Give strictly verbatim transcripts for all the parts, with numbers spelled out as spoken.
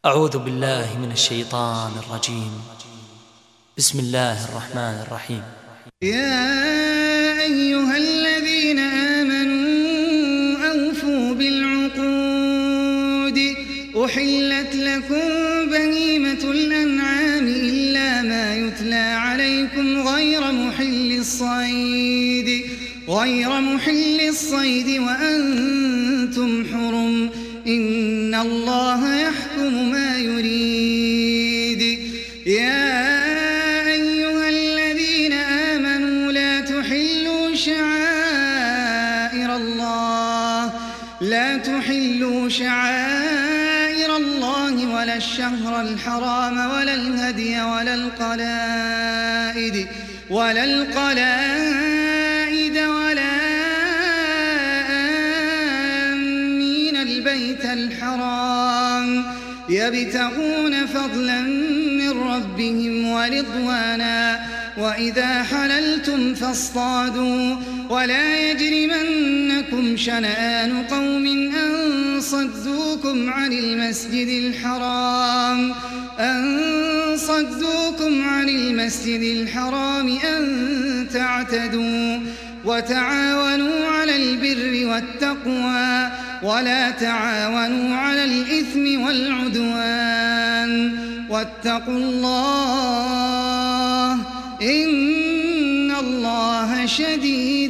أعوذ بالله من الشيطان الرجيم. بسم الله الرحمن الرحيم. يا أيها الذين آمنوا أوفوا بالعقود أحلت لكم بهيمة الأنعام إلا ما يتلى عليكم غير محل الصيد غير محل الصيد وأنتم حرم إن الله يحكم ما يريد. يا أيها الذين آمنوا لا تحلوا شعائر الله لا تحلوا شعائر الله ولا الشهر الحرام ولا الهدي ولا القلائد ولا القلائد ولا آمين البيت الحرام يبتغون فضلا من ربهم ورضوانا وإذا حللتم فاصطادوا ولا يجرمنكم شنآن قوم أن صدوكم عن المسجد الحرام أن صدوكم عن المسجد الحرام أن تعتدوا وتعاونوا على البر والتقوى ولا تعاونوا على الإثم والعدوان واتقوا الله إن الله شديد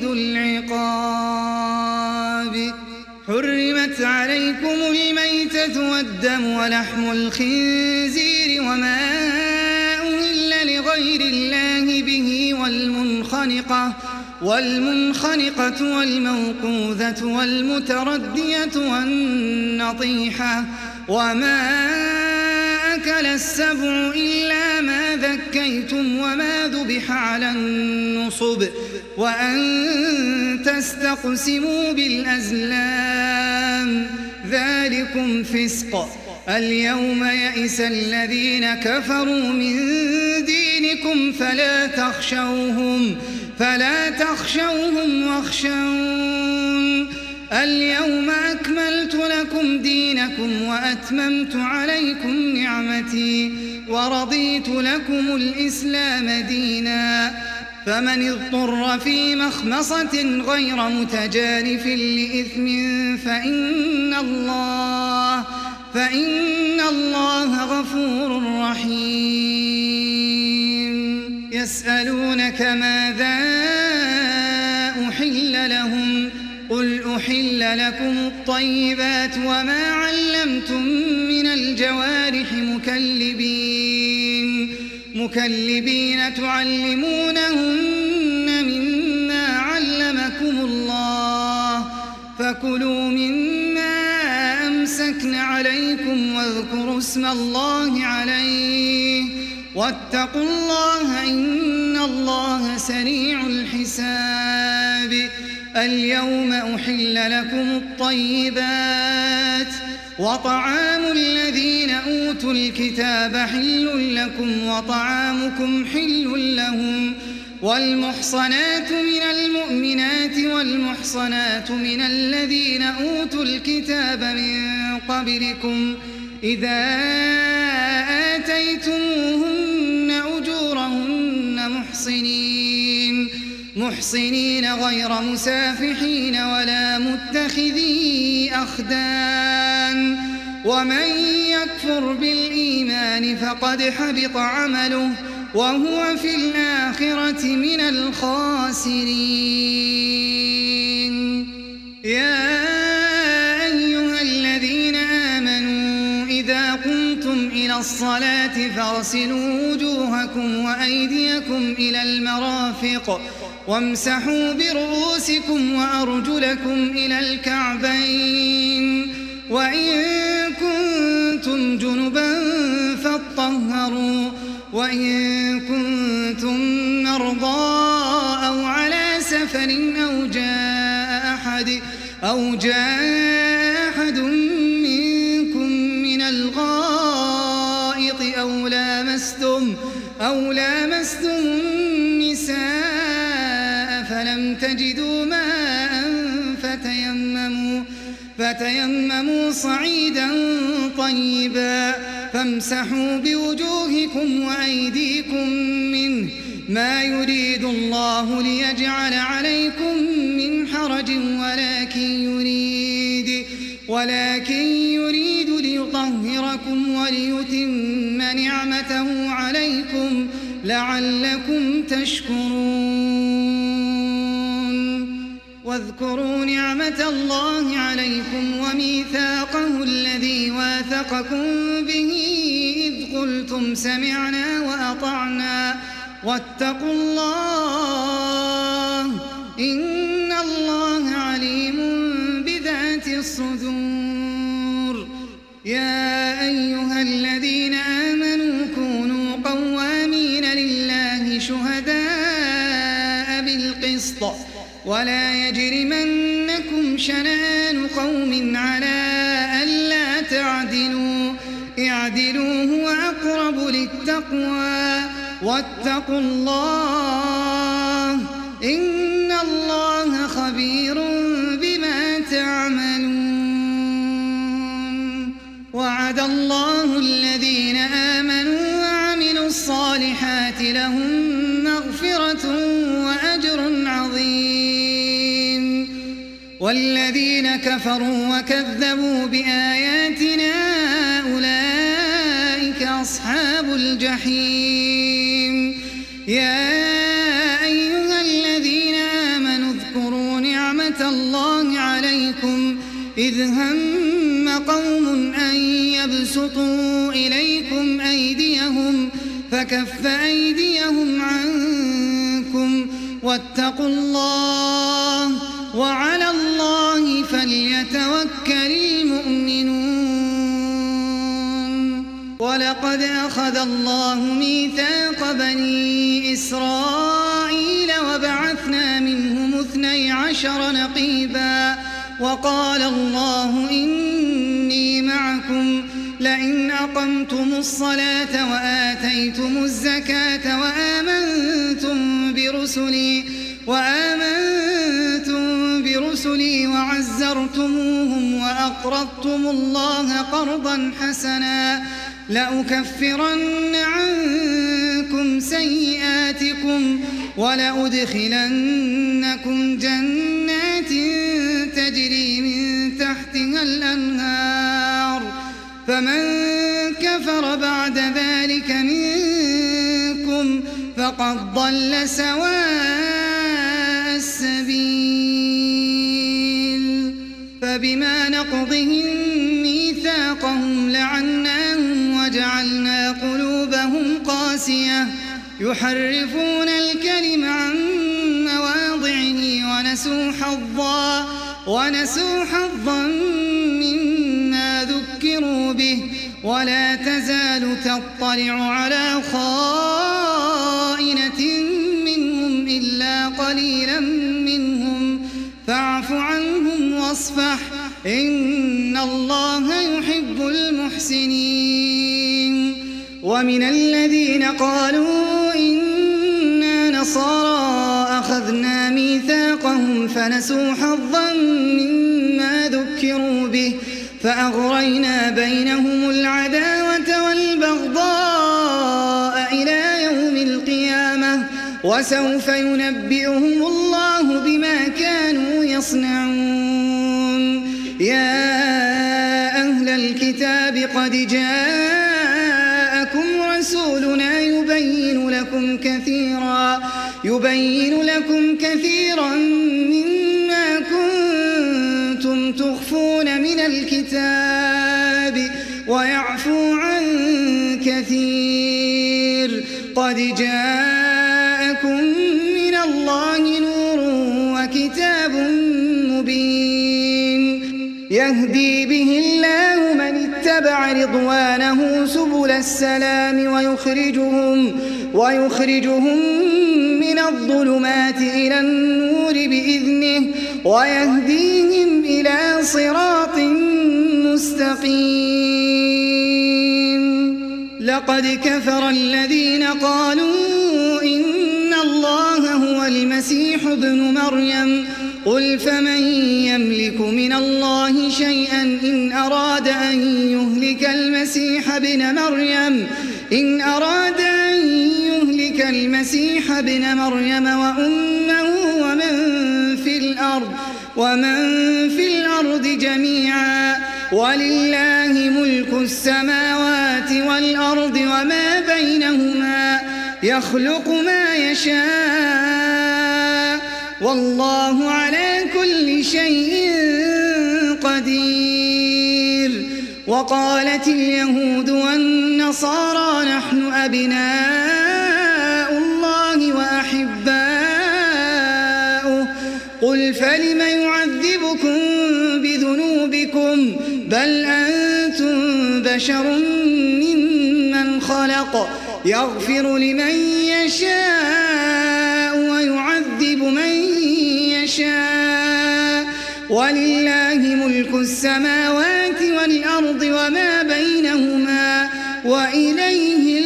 العقاب. حرمت عليكم الميتة والدم ولحم الخنزير وما أهل لغير الله به والمنخنقة والمنخنقة والموقوذة والمتردية والنطيحة وما أكل السبع إلا ما ذكيتم وما ذبح على النصب وأن تستقسموا بالأزلام ذلكم فسق. اليوم يئس الذين كفروا من دينكم فلا تخشوهم فلا تخشوهم واخشون اليوم أكملت لكم دينكم وأتممت عليكم نعمتي ورضيت لكم الإسلام دينا فمن اضطر في مخمصة غير متجانف لإثم فإن الله فإن الله غفور رحيم. يسألونك ماذا أحل لهم قل أحل لكم الطيبات وما علمتم من الجوارح مكلبين مكلبين تعلمونهن مما علمكم الله فكلوا مما أمسكن عليكم واذكروا اسم الله عليه واتقوا الله إن الله سريع الحساب. اليوم أحل لكم الطيبات وطعام الذين أوتوا الكتاب حل لكم وطعامكم حل لهم والمحصنات من المؤمنات والمحصنات من الذين أوتوا الكتاب من قبلكم إذا آتيتموهن أجورهن محصنين محصنين غير مسافحين ولا متخذي أخدان ومن يكفر بالإيمان فقد حبط عمله وهو في الآخرة من الخاسرين. يا أيها الذين آمنوا إذا قمتم إلى الصلاة فاغسلوا وجوهكم وأيديكم إلى المرافق وامسحوا برؤوسكم وأرجلكم إلى الكعبين وإن كنتم جنبا فاطهروا وإن كنتم مرضى أو على سفر أو جاء أحد أو جاء أحد منكم من الغائط أو لامستم أو لامستم النساء فلم تجدوا ماء فتيمموا فتيمموا صعيدا طيبا فامسحوا بوجوهكم وأيديكم منه ما يريد الله ليجعل عليكم من حرج ولكن يريد ولكن يريد ليطهركم وليتم نعمته عليكم لعلكم تشكرون واذكروا نعمة الله عليكم وميثاقه الذي واثقكم به إذ قلتم سمعنا وأطعنا واتقوا الله إن الله عليم بذات الصدور يا أيها الذين آمنوا كونوا قوامين لله شهداء بالقسط ولا يجرمنكم شنآن قوم على ألا تعدلوا اعدلوا هو أقرب للتقوى واتقوا الله إن الله خبير بما تعملون وعد الله الذين آمنوا وعملوا الصالحات لهم مغفرة وأجر عظيم والذين كفروا وكذبوا بآياتنا أولئك أصحاب الجحيم يا أيها الذين آمنوا اذكروا نعمة الله عليكم إذ هم قوم أن يبسطوا إليكم أيديهم فكف أيديهم عنكم واتقوا الله وعلى الله فليتوكل المؤمنون ولقد أخذ الله ميثاق بني إسرائيل وبعثنا منهم اثني عشر نقيبا وقال الله إني معكم لئن أقمتم الصلاة وآتيتم الزكاة وآمنتم برسلي وآمنتم برسلي وعزرتموهم وأقرضتم الله قرضا حسنا لأكفرن عنكم سيئاتكم ولأدخلنكم جنات تجري من تحتها الأنهار فمن كفر بعد ذلك منكم فقد ضل سواء السبيل فبما نقضهم ميثاقهم لعناهم وجعلنا قلوبهم قاسية يحرفون الكلم عن مواضعه ونسوا حظا ونسوا حظا مما ذكروا به ولا تزال تطلع على خائنة منهم إلا قليلا منهم فاعف عنهم واصفح إن الله يحب المحسنين ومن الذين قالوا إنا نصارى أخذنا ميثاقهم فنسوا حظا مما ذكروا به فأغرينا بينهم العداوة والبغضاء إلى يوم القيامة وسوف ينبئهم الله بما كانوا يصنعون يا أهل الكتاب قد جاءكم رسولنا يبين لكم كثيرا يبين لكم كثيرا مما كنتم تخفون من الكتاب ويعفو عن كثير قد جاءكم من الله نور وكتاب مبين يهدي به الله من اتبع رضوانه سبل السلام ويخرجهم ويخرجهم من الظلمات إلى النور بإذنه ويهديهم إلى صراط مستقيم لقد كفر الذين قالوا إن الله هو المسيح ابن مريم قل فمن يملك من الله شيئا إن أراد أن يهلك المسيح ابن مريم إن أراد أن يهلك المسيح ابن مريم وأمه ومن في الأرض ومن في الأرض جميعا ولله ملك السماوات والأرض وما بينهما يخلق ما يشاء والله على كل شيء قدير. وقالت اليهود والنصارى نحن أبناء الله وأحباؤه قل فلم يعذبكم بذنوبكم بل أنتم بشر ممن خلق يغفر لمن يشاء ويعذب من يشاء ولله ملك السماوات والأرض وما بينهما وإليه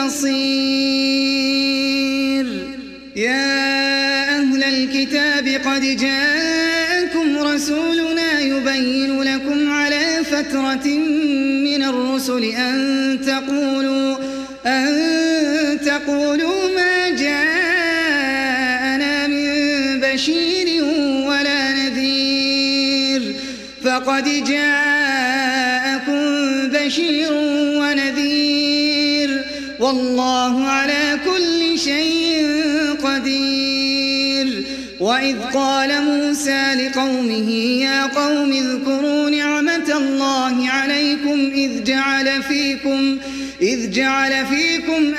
المصير. يا أهل الكتاب قد جاءكم رسولنا يبين لكم على فترة من الرسل أن تقولوا أن تقولوا ما جاءنا من بشير ولا نذير فقد جاءكم بشير ونذير والله على كل شيء قدير. وإذ قال موسى لقومه يا قوم اذكروا نعمة الله عليكم إذ جعل فيكم إذ جعل فيكم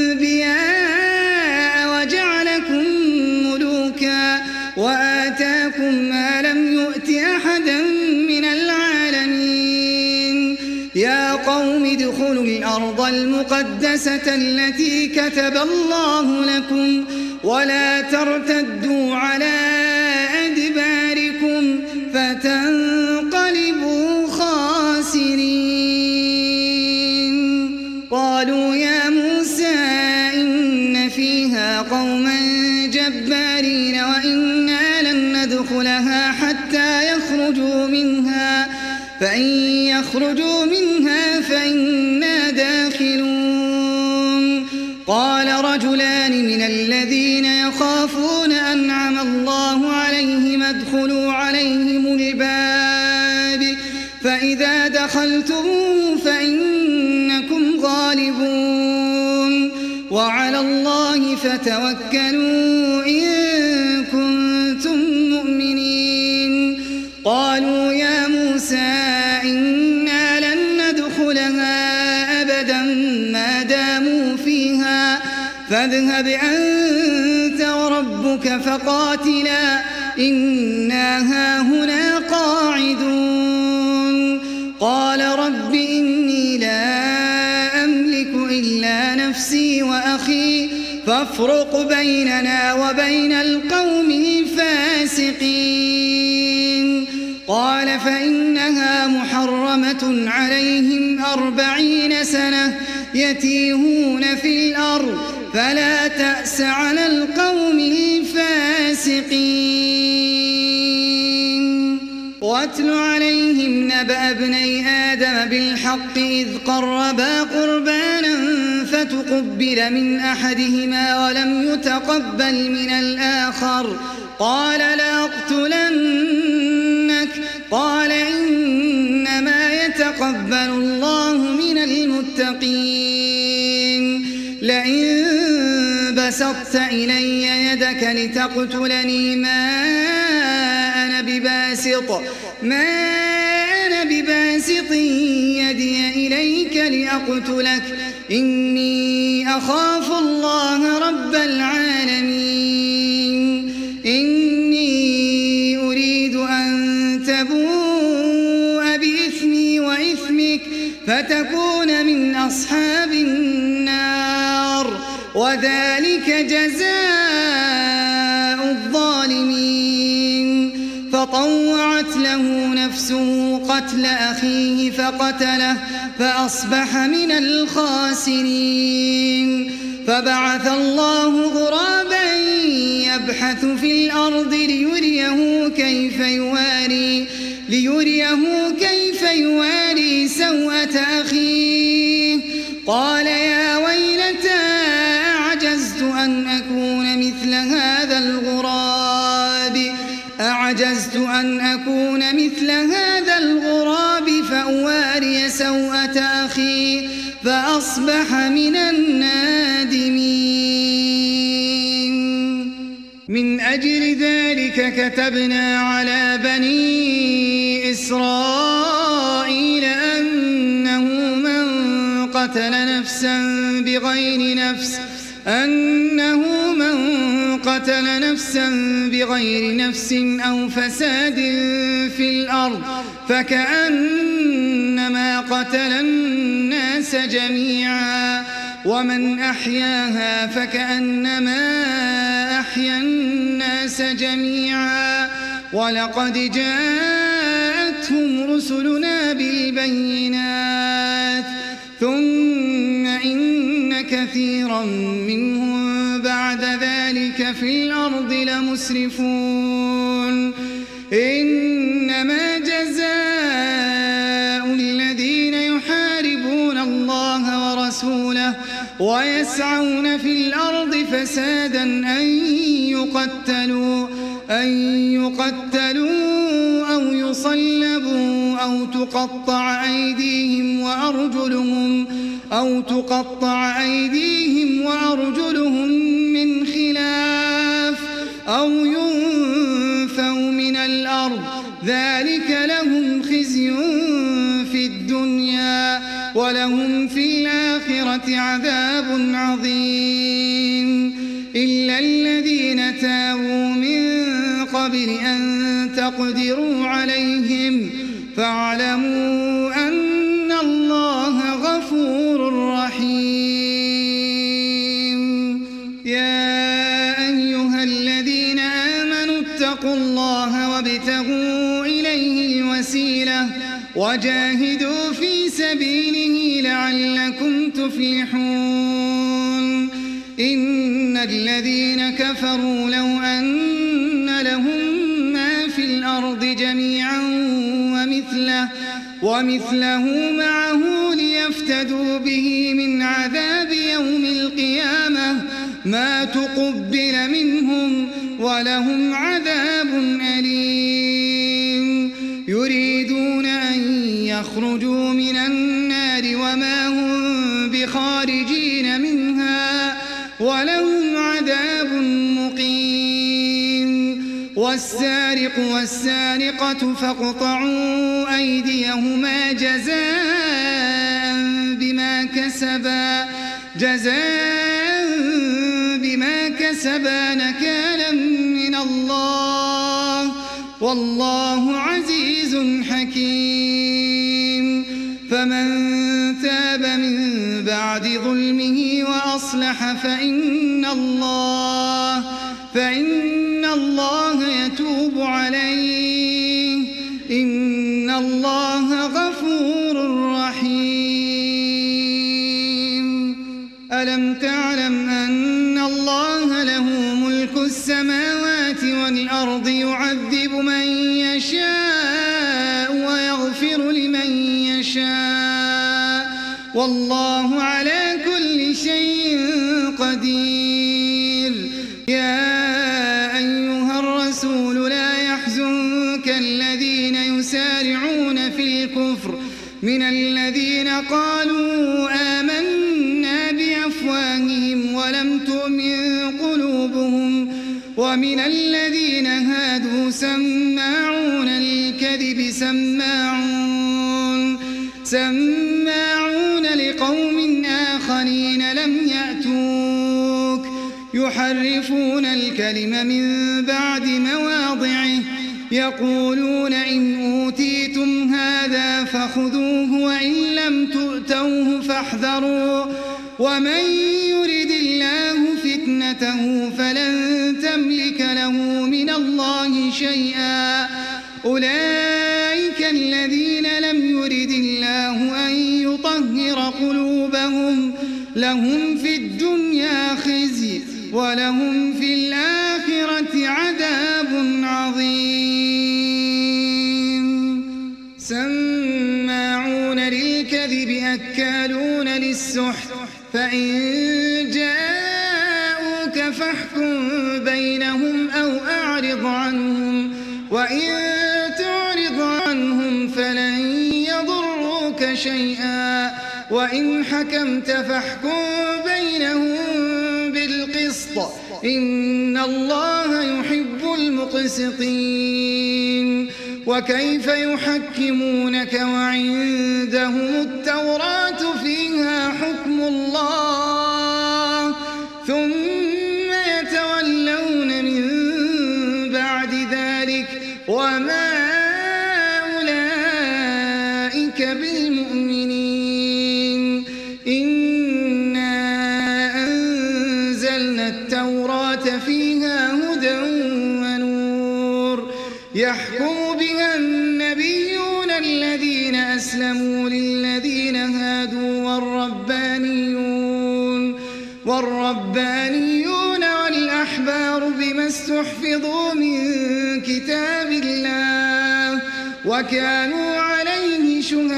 أنبياء وجعلكم ملوكا وآتاكم ما لم يؤت أحدا من العالمين. يا قوم ادخلوا الأرض المقدسة التي كتب الله لكم ولا ترتدوا على أدباركم فتنقلبوا خاسرين. قالوا يا موسى إن فيها قوما جبارين وإنا لن ندخلها حتى يخرجوا منها فإن يخرجوا منها فإنا داخلون. قال رجلان من الذين يخافون أنعم الله عليهم ادخلوا عليهم الباب فإذا دخلتموه فإنكم غالبون وعلى الله فتوكلوا إن كنتم مؤمنين. قالوا يا موسى إنا لن ندخلها أبدا ما داموا فيها فاذهب أنت وربك فقاتلا إنا هاهنا قاعدون. قال رب إني لا أملك إلا نفسي وأخي فافرق بيننا وبين القوم الفاسقين. قال فإنها محرمة عليهم أربعين سنة يتيهون في الأرض فلا تأس على القوم الفاسقين. واتل عليهم نبأ ابني آدم بالحق إذ قربا قربانا فتقبل من أحدهما ولم يتقبل من الآخر قال لأقتلنك قال إنما يتقبل الله من المتقين. لئن بسطت إلي يدك لتقتلني ما أنا بباسط ما أنا بباسط يدي إليك لأقتلك إني أخاف الله رب العالمين. إني أريد أن تبوء بإثمي وإثمك فتكون من أصحاب النار وذلك جزاء الظالمين. فطوعت له نفسه قتل أخيه فقتله فأصبح من الخاسرين. فبعث الله غرابا يبحث في الأرض ليريه كيف يواري ليريه كيف يواري سوءة أخيه قال يا ويلتى أعجزت أن أكون مثل هذا الغراب أعجزت أن أكون مثل هذا الغراب فأواري سوءة أخي فأصبح من النادمين. من أجل ذلك كتبنا على بني إسرائيل أنه من قتل نفسا بغير نفس أنه من قتل نفسا بغير نفس أو فساد في الأرض فكأنما قتل الناس جميعا ومن أحياها فكأنما أحيا الناس جميعا ولقد جاءتهم رسلنا بالبينات ثم إن كثيرا منهم بعد ذلك في الأرض لمسرفون. إنما جزاء الذين يحاربون الله ورسوله ويسعون في الأرض فسادا أن يقتلوا أن يقتلوا أو يصلبوا أو تقطع أيديهم وأرجلهم أو تقطع أيديهم وأرجلهم من خلاف أو ينفوا من الأرض ذلك لهم خزي في الدنيا ولهم في الآخرة عذاب عظيم. إلا الذين تابوا من قبل أن تقدروا عليهم فاعلموا أن الله غفور رحيم. يا أيها الذين آمنوا اتقوا الله وابتغوا إليه الوسيلة وجاهدوا في سبيله لعلكم تفلحون. إن الذين كفروا لو أن لهم ما في الأرض جميعا ومثله, ومثله معه ليفتدوا به من عذاب يوم القيامة ما تقبل منهم ولهم عذاب أليم. يريدون أن يخرجوا من النار وما هم بخارجين منها ولهم عذاب مقيم. والسارق والسارقة فاقطعوا أيديهما جزاء بما كسبا جزاء بما كسبا نكالا من الله والله عزيز حكيم. فمن تاب من بعد ظلمه وأصلح فإن الله فإن الله يتوب عليه إن الله غفور رحيم. ألم تعلم أن الله له ملك السماوات والأرض يعذب من يشاء ويغفر لمن يشاء والله على كل شيء قدير. يا أيها الرسول لا يحزنك الذين يسارعون في الكفر من الذين قالوا آمنا بأفواههم ولم تؤمن قلوبهم ومن الذين هادوا سماعون للكذب سماعون سماعون لقوم آخرين لم يأتوك يحرفون الكلم من بعد مواضعه يقولون إن أوتيتم هذا فخذوه وإن لم تؤتوه فاحذروا ومن يرد الله فتنته فلن تملك له من الله شيئا. أولئك الذين لم يرد الله أن يطهر قلوبهم لهم في الدنيا خزي ولهم في الآخرة عذاب عظيم. بالسحت فإن جاءوك فاحكم بينهم أو أعرض عنهم وإن تعرض عنهم فلن يضروك شيئا وإن حكمت فاحكم بينهم بالقسط إن الله يحب المقسطين وكيف يحكمونك وعندهم التوراة فيها حكم الله ثم يتولون من بعد ذلك وما أولئك بالمؤمنين إنا أنزلنا التوراة فيها هدى ونور يحكم بها النبيون الذين أسلموا للذين هادوا والربانيون والربانيون والأحبار بما استحفظوا من كتاب الله وكانوا عليه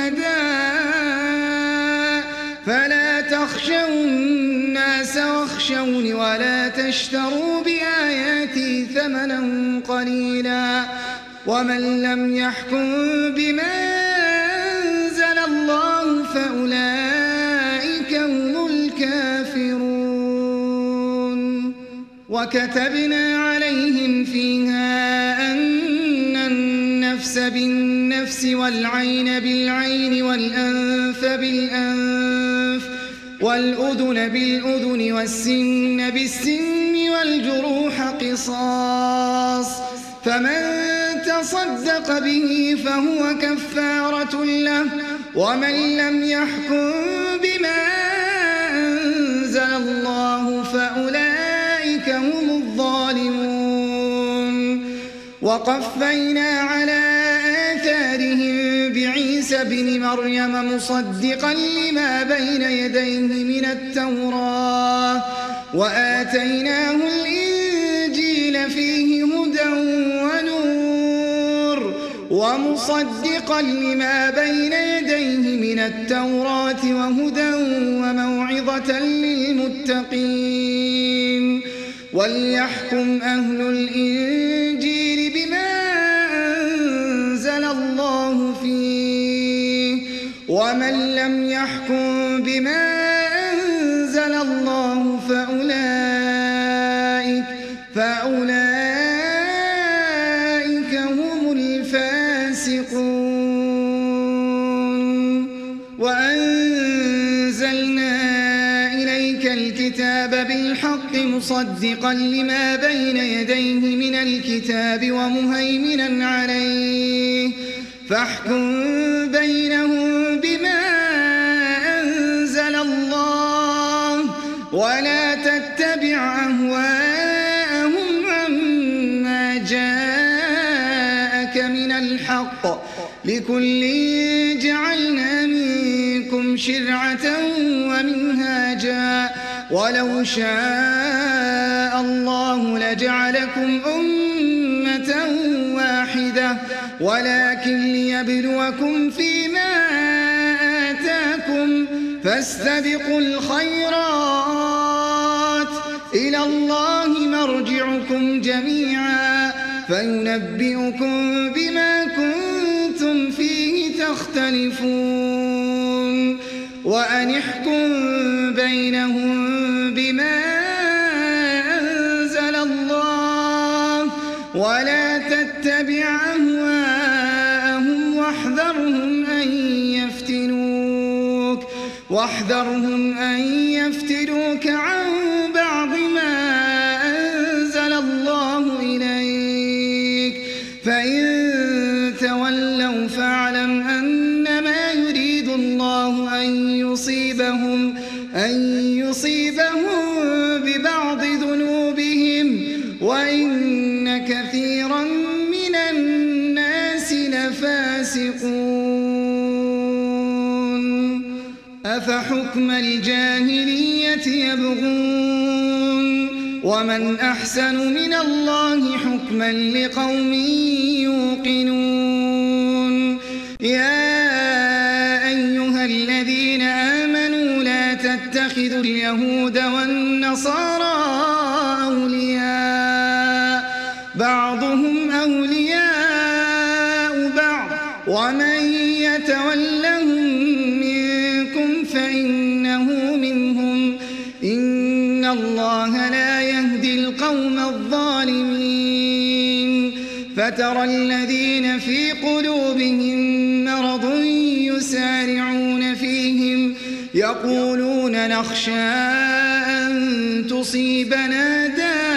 شهداء فلا تخشوا الناس واخشوني ولا تشتروا بآياتي ثمنا قليلا ومن لم يحكم بما أنزل الله فأولئك هم الكافرون وكتبنا عليهم فيها أن النفس بالنفس والعين بالعين والأنف بالأنف والأذن بالأذن والسن بالسن والجروح قصاص فمن تصدق به فهو كفارة له ومن لم يحكم بما أنزل الله فأولئك هم الظالمون وقفينا على آثارهم بعيسى بن مريم مصدقا لما بين يديه من التوراة وآتيناه الإنجيل فيه هدى ونور ومصدقا لما بين يديه من التوراة وهدى وموعظة للمتقين وليحكم أهل الإنجيل بما أنزل الله فيه ومن لم يحكم بما أنزل الله فأولئك فأولئك هم الفاسقون وأنزلنا إليك الكتاب بالحق مصدقا لما بين يديه من الكتاب ومهيمنا عليه فاحكم بينهم بما أنزل الله ولا تتبع أهواءهم عما جاءك من الحق لكل جعلنا منكم شرعة ومنهاجا ولو شاء الله لجعلكم أمة واحدة ولكن ليبلوكم فيما آتاكم فاستبقوا الخيرات إلى الله مرجعكم جميعا فينبئكم بما كنتم فيه تختلفون وأن احكم بينهم بما أنزل الله ولا تتبع أهواءهم واحذرهم أن يفتنوك واحذرهم أن يفتنوك عن بعض ما أنزل الله إليك فإن تولوا فاعلم أنما يريد الله أن يصيبهم أن يصيبهم ببعض ذنوبهم وإن كثيرا من الناس لفاسقون أفحكم الجاهلية يبغون ومن أحسن من الله حكما لقوم يوقنون يا أيها الذين آمنوا لا تتخذوا اليهود والنصارى أولياء بعضهم أولياء بعض ومن يتولهم منكم فإنه منهم إن الله لا يهدي القوم الظالمين فترى الذين في قلوبهم مرض يسارعون فيهم يقولون نخشى أن تصيبنا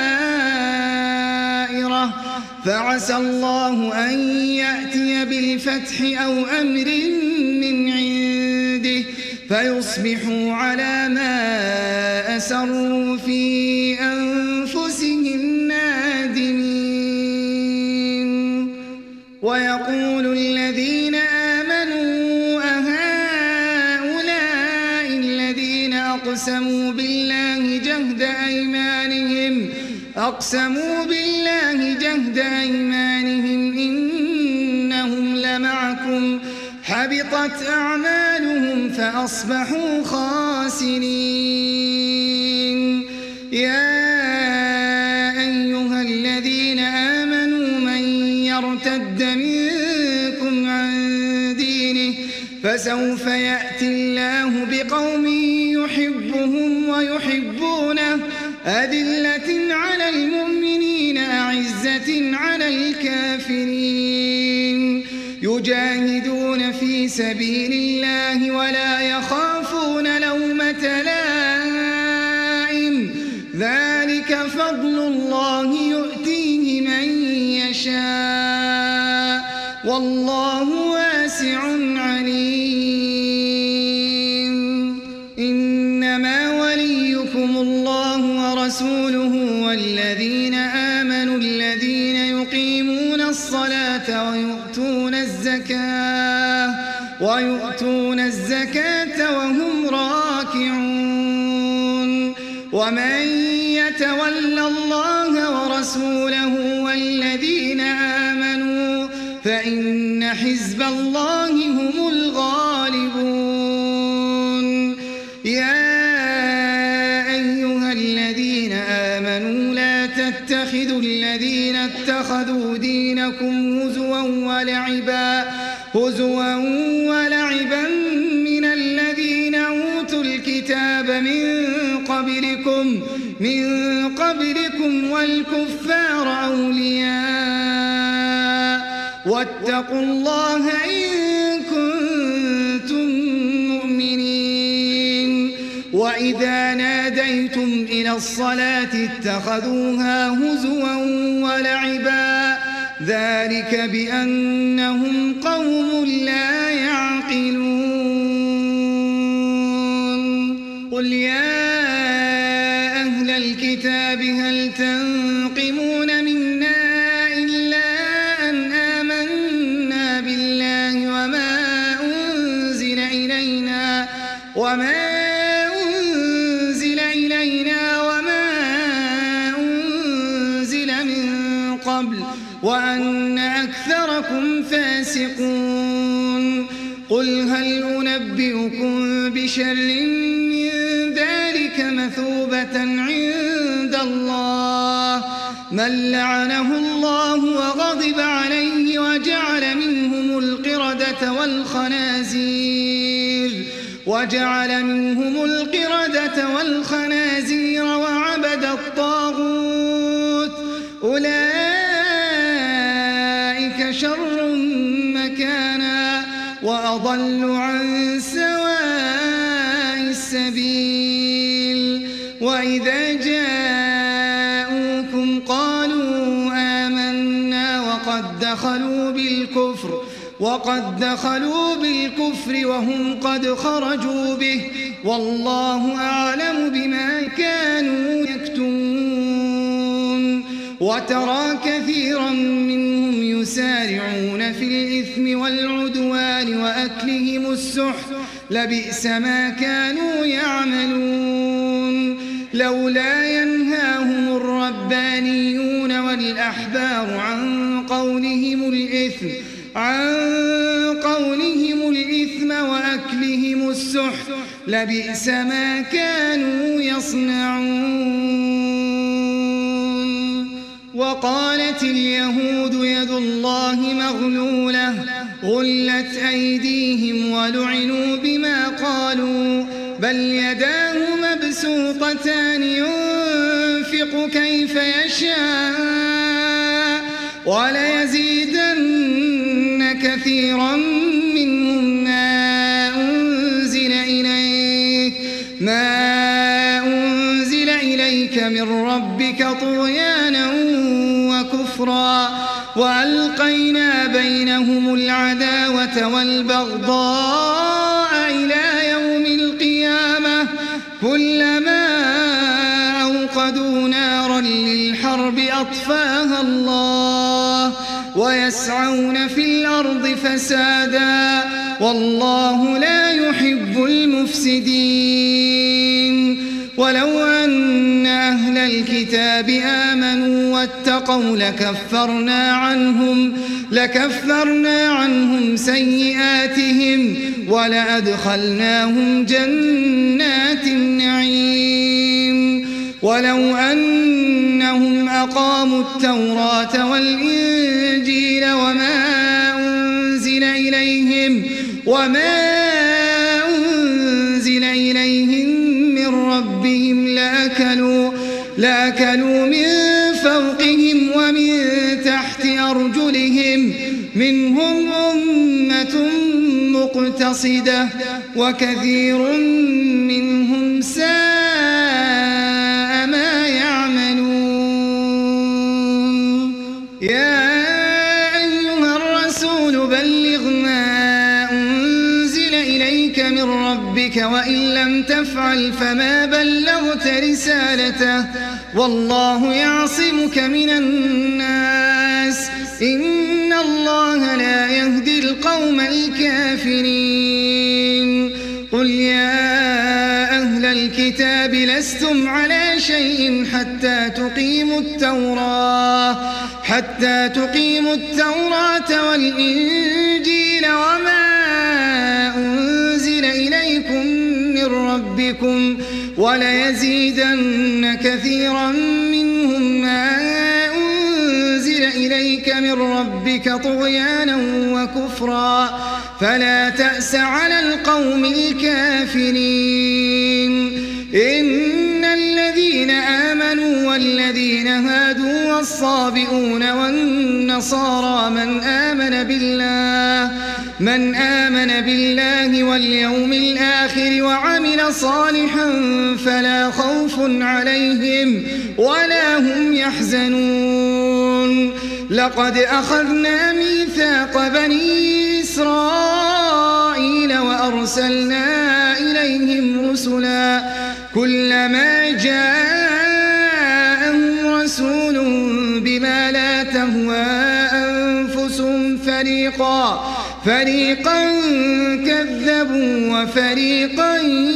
دائرة فعسى الله أن يأتي بالفتح أو أمر من عنده فيصبحوا على ما أسروا في أنفسهم نادمين ويقول الذين آمنوا أهؤلاء الذين أقسموا بالله جهد أيمانهم أقسموا بالله جهد أيمانهم إنهم لمعكم حبطت أعمالهم فأصبحوا خاسرين يا أيها الذين آمنوا من يرتد منكم عن دينه فسوف يأتي الله بقوم يحبهم ويحبونه أذلة على المؤمنين أعزة على الكافرين يجاهدون في سبيل الله ولا يخافون لومة لائم ذلك فضل الله يؤتيه من يشاء والله واسع عليم إنما وليكم الله ورسوله والذين آمنوا الذين يقيمون الصلاة ويؤتون الزكاة ويؤتون الزكاة وهم راكعون ومن يتول الله ورسوله والذين آمنوا فإن حزب الله هم الغالبون يا أيها الذين آمنوا لا تتخذوا الذين اتخذوا دينكم هزوا ولعبا هزوا ولعبا من الذين أوتوا الكتاب من قبلكم من قبلكم والكفار أولياء واتقوا الله إن كنتم مؤمنين وإذا ناديتم إلى الصلاة اتخذوها هزوا ولعبا ذلك بأنهم قوم لا يعقلون قل يا أهل الكتاب هل تنقمون منا إلا أن آمنا بالله وما أنزل إلينا وما أنزل إلينا وما أنزل من قبل وأن أكثركم فاسقون قل هل أنبئكم بشر من ذلك مثوبة عند الله من لعنه الله وغضب عليه وجعل منهم القردة والخنازير وجعل منهم القردة والخنازير وعبد الطاغوت أولئك شر مكانا وأضل عن سواء السبيل وإذا جاءوكم قالوا آمنا وقد دخلوا بالكفر وقد دخلوا بالكفر وهم قد خرجوا به والله أعلم بما كانوا يكتمون وترى كثيرا منهم يسارعون في الإثم والعدوان وأكلهم السحت لبئس ما كانوا يعملون لولا ينهاهم الربانيون والأحبار عن قولهم الإثم عن قولهم الإثم وأكلهم السحت لبئس ما كانوا يصنعون. وقالت اليهود يد الله مغلولة غلت أيديهم ولعنوا بما قالوا بل يداه مبسوطتان ينفق كيف يشاء وليزيدن كثيرا منهم ما أنزل إليك ما أنزل إليك من ربك طغيانا وكفرا وألقينا بينهم العداوة والبغضاء إلى يوم القيامة كلما أوقدوا نارا للحرب أطفاها الله ويسعون في الأرض فسادا والله لا يحب المفسدين. ولو أن أهل الكتاب آمنوا واتقوا لكفرنا عنهم لكفرنا عنهم سيئاتهم ولأدخلناهم جنات النعيم. ولو أنهم أقاموا التوراة والإنجيل وما أنزل إليهم وما أنزل إليهم من ربهم لأكلوا لأكلوا من فوقهم ومن تحت أرجلهم منهم أمة مقتصدة وكثير منهم ساء ما يعملون. يا أيها الرسول بلغ ما أنزل إليك من ربك وإن لم تفعل فما بلغت رسالته والله يعصمك من الناس إن الله لا يهدي القوم الكافرين. قل يا أهل الكتاب لستم على شيء حتى تقيموا التوراة حتى تقيموا التوراة والإنجيل وما أنزل إليكم من ربكم وليزيدن كثيرا منهم ما أنزل إليك من ربك طغيانا وكفرا فلا تأس على القوم الكافرين. إن الذين آمنوا والذين هادوا والصابئون والنصارى من آمن بالله من آمن بالله واليوم الآخر وعمل صالحا فلا خوف عليهم ولا هم يحزنون. لقد أخذنا ميثاق بني إسرائيل وأرسلنا إليهم رسلا كلما جاءهم رسول بما لا تهوى أنفسهم فريقا فريقا كذبوا وفريقا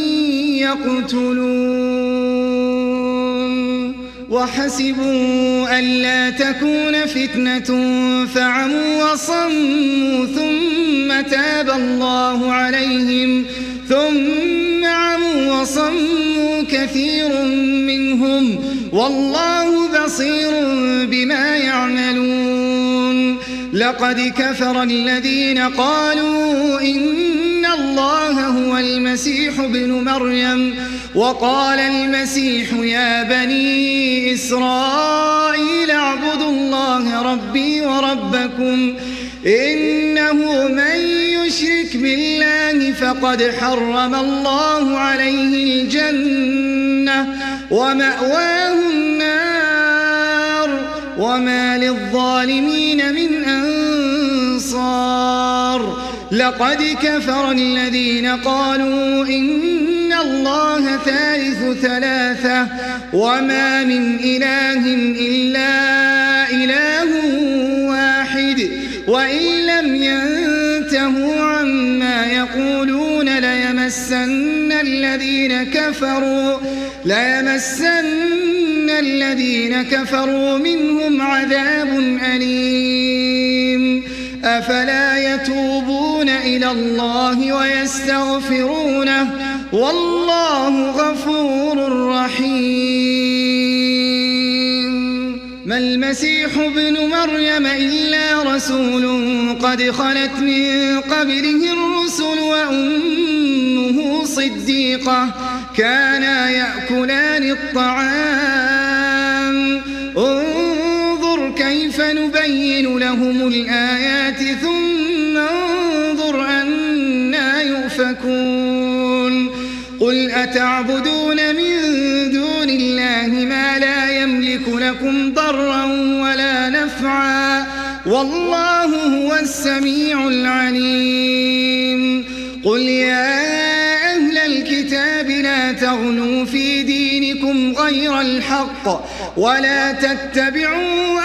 يقتلون. وحسبوا ألا تكون فتنة فعموا وصموا ثم تاب الله عليهم ثم عموا وصموا كثير منهم والله بصير بما يعملون. لقد كفر الذين قالوا إن الله هو المسيح ابن مريم وقال المسيح يا بني إسرائيل اعبدوا الله ربي وربكم إنه من يشرك بالله فقد حرم الله عليه الجنة ومأواه النار وما للظالمين من أنصار. لقد كفر الذين قالوا إن الله ثالث ثلاثة وما من إله إلا إله واحد وإن لم ينتهوا عما يقولون ليمسن الذين كفروا ليمسن الذين كفروا منهم عذاب أليم. أفلا يتوبون إلى الله ويستغفرونه والله غفور رحيم. ما المسيح ابن مريم إلا رسول قد خلت من قبله الرسل وأمه صديقة كانا يأكلان الطعام انظر كيف نبين لهم الآيات ثم انظر أنا يؤفكون. قل أتعبدون من دون الله ما لا يملك لكم ضرا ولا نفعا والله هو السميع العليم. قل يا أهل الكتاب لا تغلوا في دينكم غير الحق ولا تتبعوا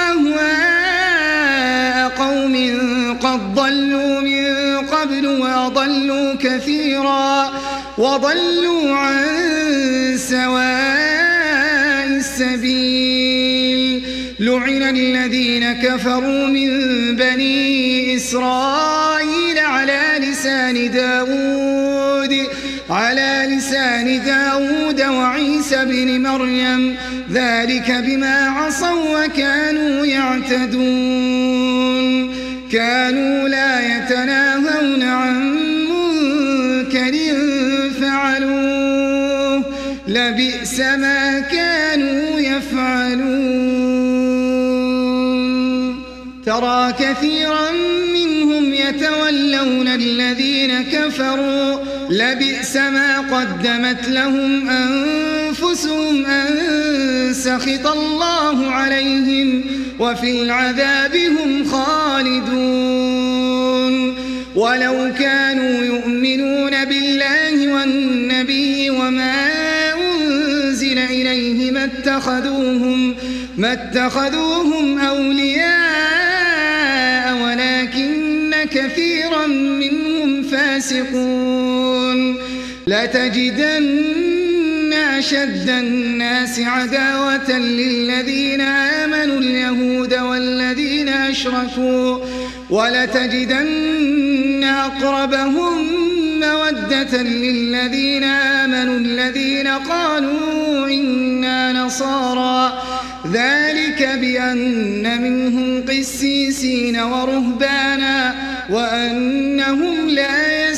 أهواء قوم قد ضلوا من قبل وأضلوا كثيرا وضلوا عن سواء السبيل. لعن الذين كفروا من بني إسرائيل على لسان داود على لسان داود وعيسى بن مريم ذلك بما عصوا وكانوا يعتدون. كانوا لا يتناهون عن منكر فعلوه لبئس ما كانوا يفعلون. ترى كثيرا منهم يتولون الذين كفروا لبئس ما قدمت لهم أنفسهم أن سخط الله عليهم وفي العذاب هم خالدون. ولو كانوا يؤمنون بالله والنبي وما أنزل إليه ما اتخذوهم, ما اتخذوهم أولياء ولكن كثيرا منهم فاسقون. لتجدن أشد الناس عداوة للذين آمنوا اليهود والذين أشركوا ولتجدن أقربهم مودة للذين آمنوا الذين قالوا إنا نصارى ذلك بأن منهم قسيسين ورهبانا وأنهم لا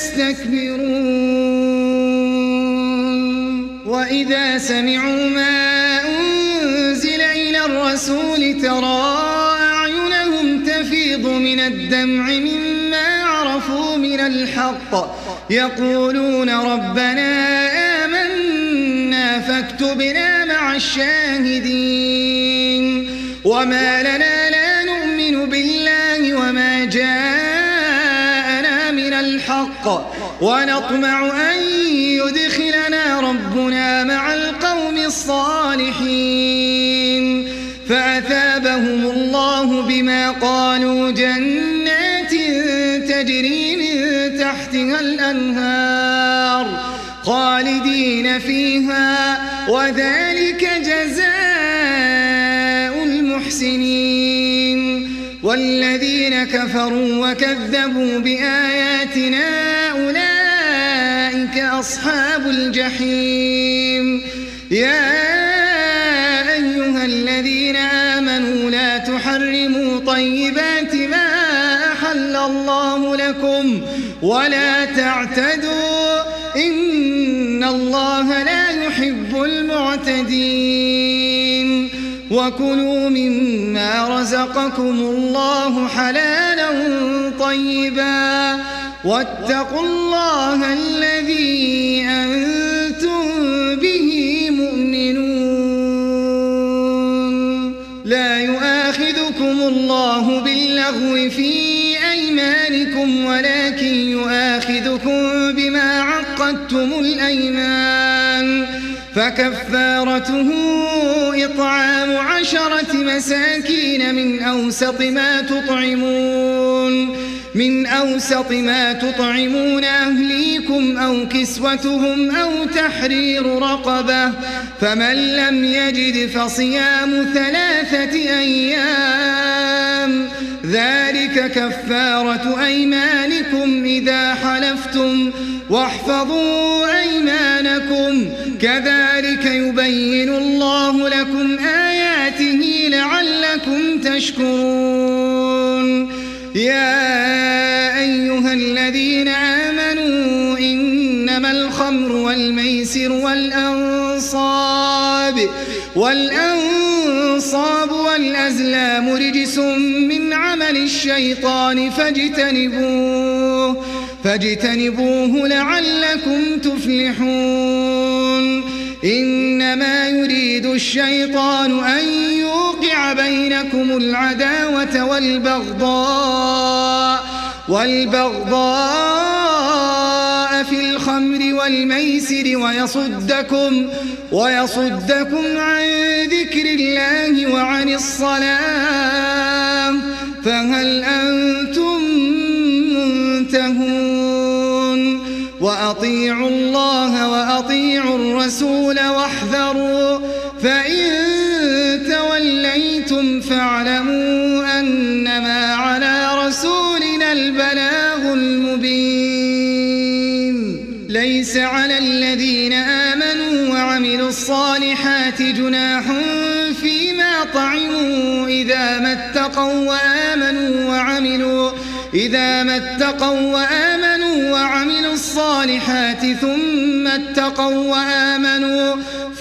يستكبرون. وإذا سمعوا ما أنزل إلى الرسول ترى أعينهم تفيض من الدمع مما عرفوا من الحق يقولون ربنا آمنا فاكتبنا مع الشاهدين. وما لنا لا نؤمن بالله وما جاءنا من الحق ونطمع أن يدخلنا ربنا مع القوم الصالحين. فأثابهم الله بما قالوا جنات تجري من تحتها الأنهار خالدين فيها وذلك جزاء المحسنين. والذين كفروا وكذبوا بآياتنا أولئك أصحاب الجحيم. يا أيها الذين آمنوا لا تحرموا طيبات ما أحل الله لكم ولا تعتدوا إن الله لا يحب المعتدين. وكلوا مما رزقكم الله حلالا طيبا واتقوا الله الذي أنتم به مؤمنون. لا يؤاخذكم الله باللغو في أيمانكم ولكن يؤاخذكم بما عقدتم الأيمان فكفارته إطعام عشرة مساكين من أوسط ما تطعمون من أوسط ما تطعمون أهليكم أو كسوتهم أو تحرير رقبة فمن لم يجد فصيام ثلاثة أيام ذلك كفارة أيمانكم إذا حلفتم واحفظوا أيمانكم كذلك يبين الله لكم آياته لعلكم تشكرون يا أيها الذين آمنوا إنما الخمر والميسر والأنصاب والأنصاب والأزلام رجس من عمل الشيطان فاجتنبوه فاجتنبوه لعلكم تفلحون إنما يريد الشيطان أن يوقع بينكم العداوة والبغضاء والبغضاء في الخمر والميسر ويصدكم ويصدكم عن ذكر الله وعن الصلاة فهل أنتم منتهون وأطيعوا الله وأطيعوا الرسول واحذروا فإن توليتم فاعلموا أنما على رسولنا البلاغ المبين ليس على الذين آمنوا وعملوا الصالحات جناح فيما طعموا إذا ما اتقوا وآمنوا وعملوا إذا ما اتقوا وآمنوا وعملوا الصالحات ثم اتقوا وآمنوا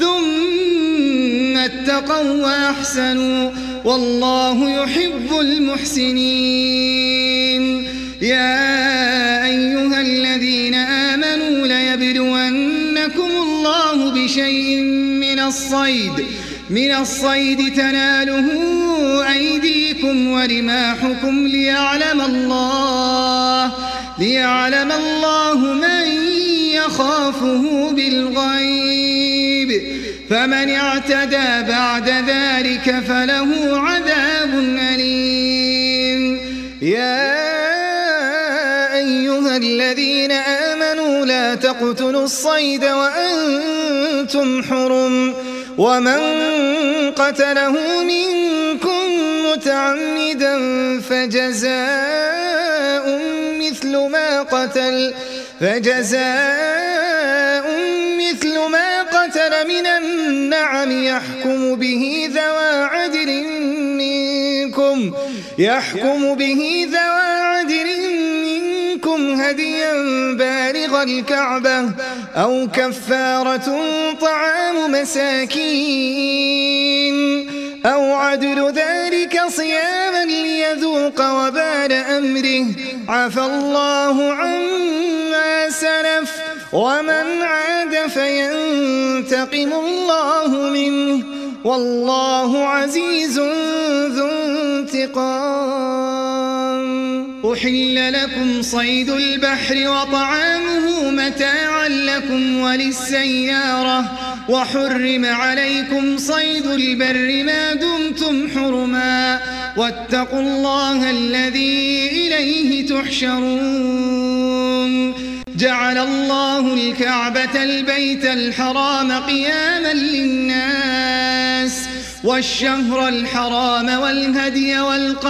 ثم اتقوا وأحسنوا والله يحب المحسنين يا أيها الذين آمنوا ليبلونكم الله بشيء من الصيد من الصيد تناله أيديكم ورماحكم ليعلم الله ليعلم الله من يخافه بالغيب فمن اعتدى بعد ذلك فله عذاب أليم يا أيها الذين آمنوا لا تقتلوا الصيد وأنتم حرم ومن قتله منكم متعمدا فجزاء مثل ما قتل فجزاء مثل ما قتل من النعم يحكم به ذوى عدل منكم يحكم به ذوى عدل منكم هديا بالغ الكعبة أو كفارة طعام مساكين أو عدل ذلك صياما ليذوق وبال أمره عفى الله عما سلف ومن عاد فينتقم الله منه والله عزيز ذو انتقام أحل لكم صيد البحر وطعامه متاعا لكم وللسيارة وحرم عليكم صيد البر ما دمتم حرما واتقوا الله الذي إليه تحشرون جعل الله الكعبة البيت الحرام قياما للناس والشهر الحرام والهدي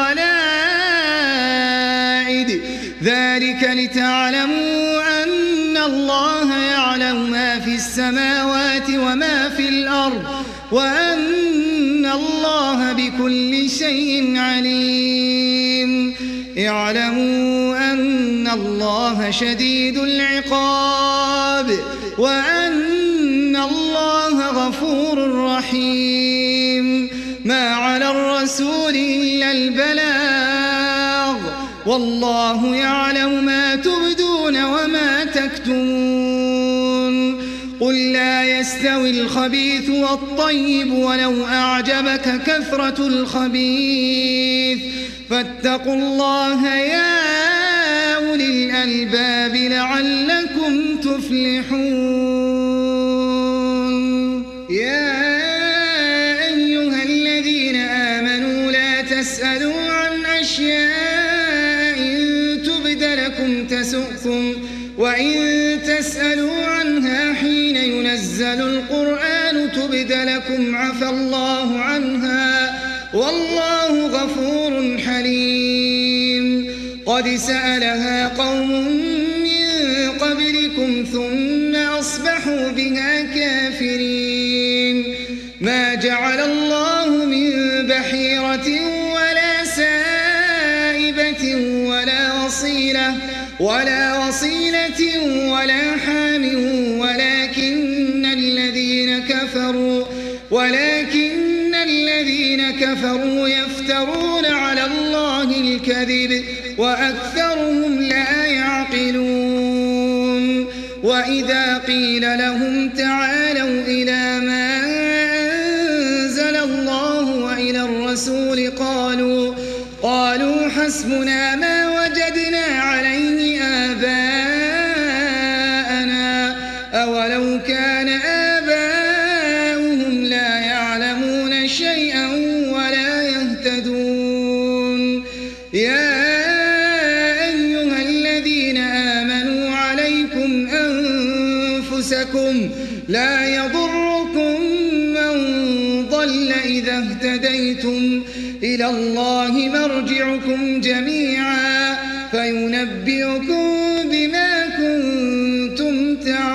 والقلائد ذلك لتعلموا أن الله يعلم ما في السماوات وما في الأرض وأن الله بكل شيء عليم اعلموا أن الله شديد العقاب وأن الله غفور رحيم ما على الرسول إلا البلاغ والله يعلم ما تبدون وما تكتمون قل لا يستوي الخبيث والطيب ولو أعجبك كثرة الخبيث فاتقوا الله يا أولي الألباب لعلكم تفلحون يا أيها الذين آمنوا لا تسألوا عن أشياء إن تبد لكم تسؤكم وإن تسألوا عنها حين ينزل القرآن تبد لكم عفى الله عنها والله غفور حليم قد سألها قوم من قبلكم الكافرين ما جعل الله من بحيرة ولا سائبة ولا وصيلة ولا وصيلة ولا حام ولكن الذين كفروا ولكن الذين كفروا يفترون على الله الكذب وأكثرهم لا يعقلون وإذا قيل لهم تعالوا إلى ما أنزل الله وإلى الرسول قالوا قالوا حسبنا ما وجدنا عليه آباءنا أولو كان آباؤهم لا يعلمون شيئا ولا يهتدون يا أيها الذين آمنوا عليكم أنفسكم لا يضركم من ضل إذا اهتديتم إلى الله مرجعكم جميعا فينبئكم بما كنتم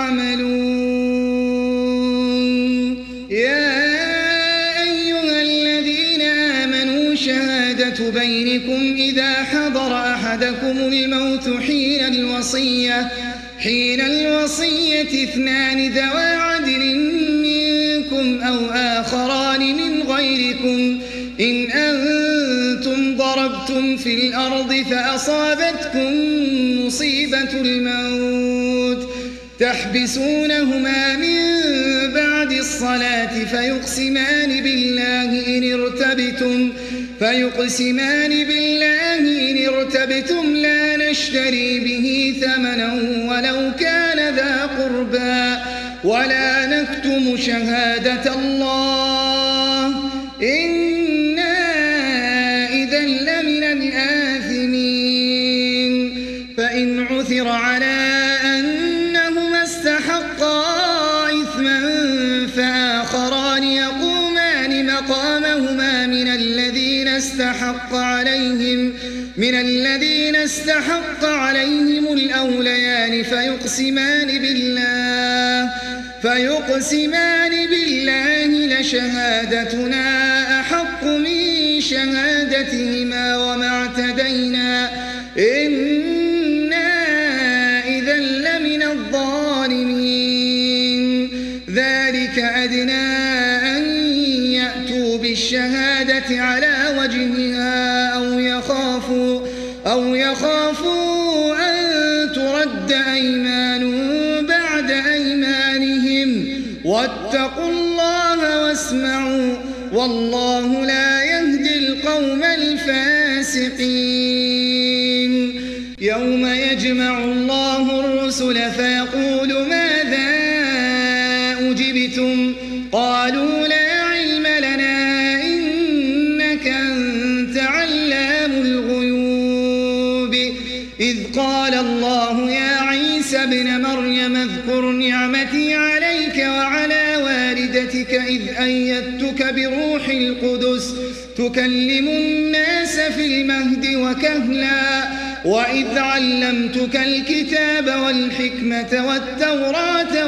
تعملون يا أيها الذين آمنوا شهادة بينكم إذا حضر أحدكم الموت حين الوصية حين الوصية اثنان ذوى عدل منكم أو آخران من غيركم إن أنتم ضربتم في الأرض فأصابتكم مصيبة الموت تحبسونهما من بعد الصلاة فيقسمان بالله إن ارتبتم فيقسمان بالله إن ارتبتم لا نشتري به ثمنا ولو كان ذا قربى ولا نكتم شهادة الله إنا إذا لمن الآثمين فإن عثر على أنهما استحقا إثما فآخران يقومان مقامهما من الذين استحق عليهم من الذين استحق عليهم الأوليان فيقسمان بالله فيقسمان بالله لشهادتنا أحق من شهادتهما وما اعتدينا إنا إذا لمن الظالمين ذلك أدنى أن يأتوا بالشهادة على وجهها أو يخافوا أو يخافوا أن ترد أيمان بعد أيمانهم واتقوا الله واسمعوا والله لا يهدي القوم الفاسقين يوم يجمع الله الرسل فيقول ماذا أجبتم قالوا لا علم لنا إنك أنت علام الغيوب إذ قال الله يا عيسى ابن مريم اذكر نعمتي عليك وعلى والدتك إذ أيدتك بروح القدس تكلم الناس في المهد وكهلا وإذ علمتك الكتاب والحكمة والتوراة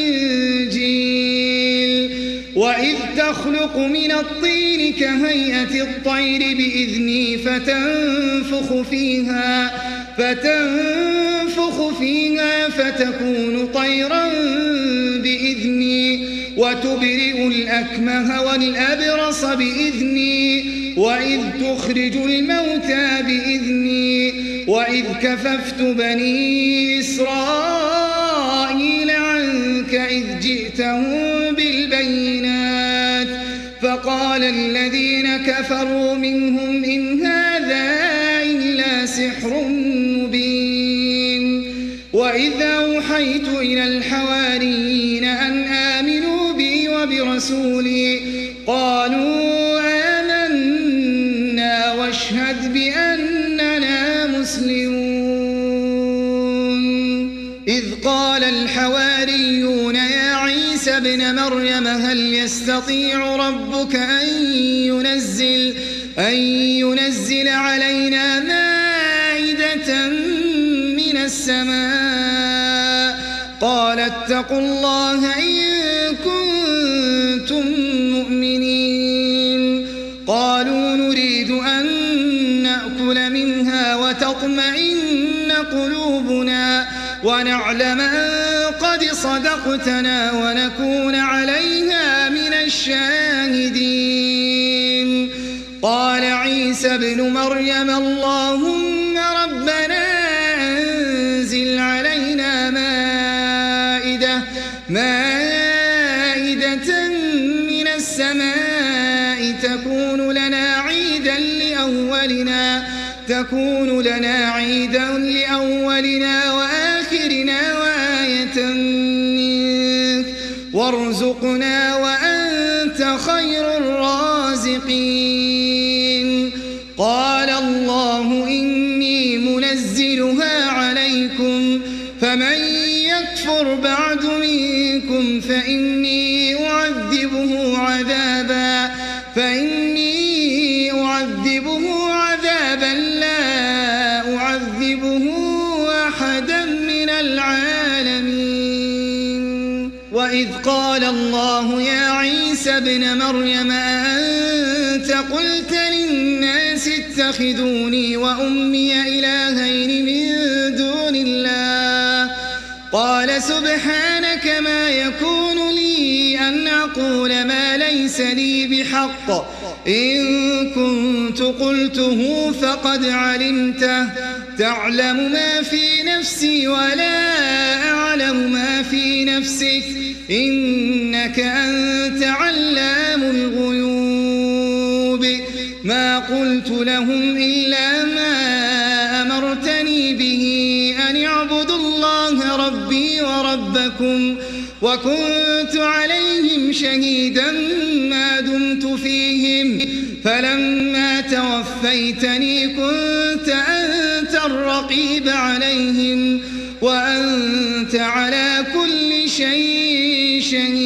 والإنجيل وإذ تخلق من الطين كهيئة الطير بإذني فتنفخ فيها فتنفخ فيها فتكون طيرا بإذني وتبرئ الأكمه والأبرص بإذني وإذ تخرج الموتى بإذني وإذ كففت بني إسرائيل عنك إذ جئتهم بالبينات فقال الذين كفروا منهم إن هذا إلا سحر مبين وإذا أوحيت إلى الحواريين أن آمنوا بي وبرسولي قالوا آمنا واشهد بأننا مسلمون إذ قال الحواريون يا عيسى ابن مريم هل يستطيع ربك أن ينزل أن ينزل علينا مائدة من السماء قال اتقوا الله إن كنتم وتطمئن قلوبنا ونعلم أن قد صدقتنا ونكون عليها من الشاهدين. قال عيسى ابن مريم اللهم ربنا أنزل علينا مائدة مائدة من السماء تكون لنا عيدا لأولنا تكون لنا عيدا لأولنا وآخرنا وآية منك وارزقنا وأنت خير الرازقين. قال الله إني منزلها عليكم فمن يكفر بعد منكم فإني أعذبه عذابا فإني أعذبه عذابا لا أعذبه أحدا من العالمين. وإذ قال الله يا عيسى ابن مريم أنت قلت للناس اتخذوني وأمي إلهين من دون الله قال سبحانك ما يكون لي أن أقول ما ليس لي بحق إن كنت قلته فقد علمته تعلم ما في نفسي ولا أعلم ما في نفسك إنك أنت علام الغيوب. ما قلت لهم إلا ما أمرتني به أن اعبدوا الله ربي وربكم وكنت عليهم شهيدا ما دمت فيهم فلما توفيتني كنت أنت الرقيب عليهم وأنت على كل شيء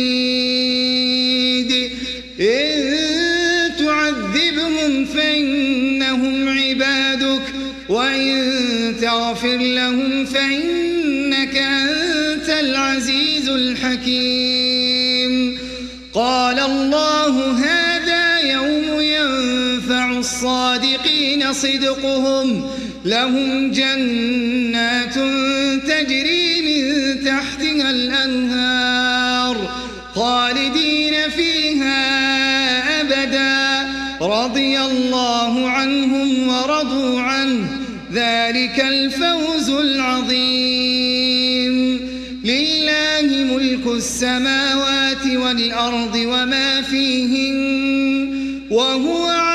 شهيد. إن تعذبهم فإنهم عبادك وإن تغفر لهم فإنك أنت العزيز الحكيم. قال الله هذا يوم ينفع الصادقين صدقهم لهم جنات تجري من تحتها الأنهار خالدين فيها أبدا رضي الله عنهم ورضوا عنه ذلك الفوز العظيم. لله ملك السماوات والأرض وما فيهن وهو